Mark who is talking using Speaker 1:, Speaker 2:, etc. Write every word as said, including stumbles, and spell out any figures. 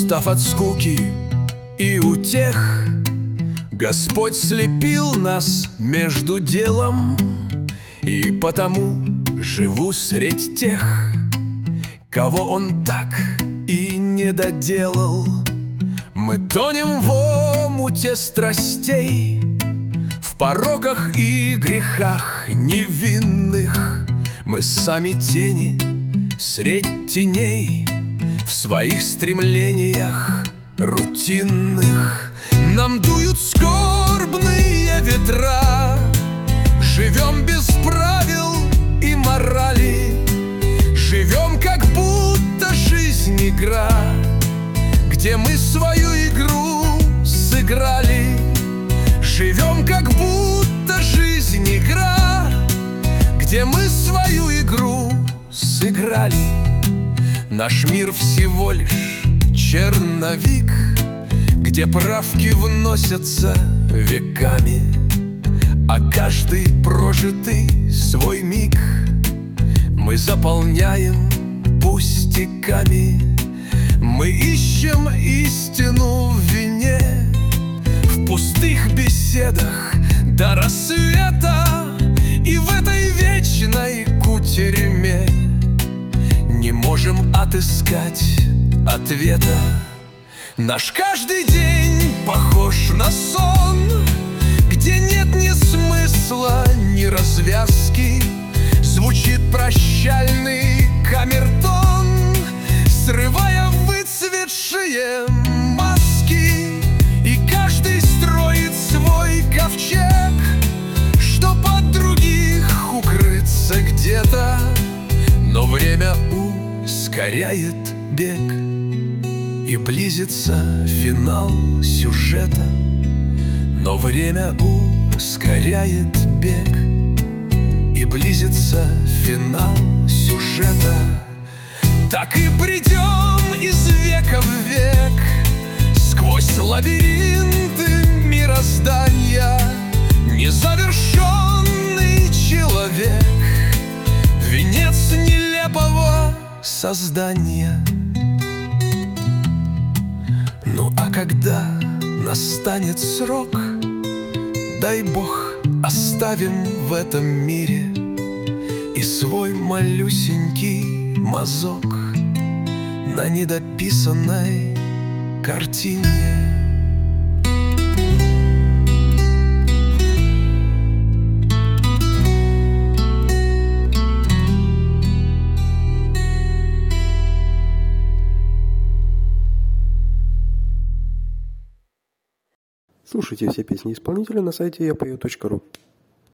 Speaker 1: Устав от скуки и утех, Господь слепил нас между делом, и потому живу средь тех, кого Он так и не доделал. Мы тонем в омуте страстей, в пороках и грехах невинных. Мы сами тени средь теней, в своих стремлениях рутинных. Нам дуют скорбные ветра, живем без правил и морали, живем, как будто жизнь игра, где мы свою игру сыграли. Живем, как будто жизнь игра, где мы свою игру сыграли. Наш мир всего лишь черновик, где правки вносятся веками, а каждый прожитый свой миг мы заполняем пустяками. Мы ищем истину в вине, в пустых беседах до рассвета, и в этой вечной кутерьме не можем отыскать ответа. Наш каждый день похож на сон, где нет ни смысла, ни развязки. Звучит прощальный камертон, срывая выцветшие маски. И каждый строит свой ковчег, чтоб от других укрыться где-то. Но время ускоряет бег, и близится финал сюжета. Но время ускоряет бег, и близится финал сюжета. Так и бредем из века в век, сквозь лабиринты мироздания. Незавершенный человек, венец нелепого создания. Ну а когда настанет срок, дай Бог, оставим в этом мире и свой малюсенький мазок на недописанной картине.
Speaker 2: Слушайте все песни исполнителя на сайте я пою точка ру.